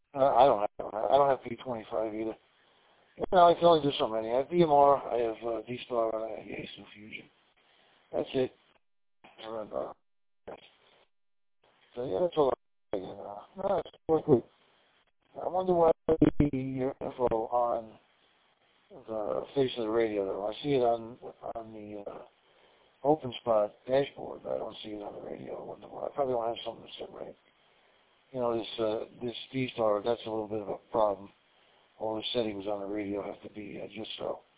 I don't have P25 either. No, I can only do so many. I have DMR, I have D-Star, and I have Yaesu Fusion. That's it. And, so yeah, that's all I get. No, it's quickly. I wonder why your info on the face of the radio, though. I see it on the open spot dashboard, but I don't see it on the radio. I wonder why. I probably don't have something set right. You know, this D-Star, that's a little bit of a problem. All the settings on the radio have to be just so.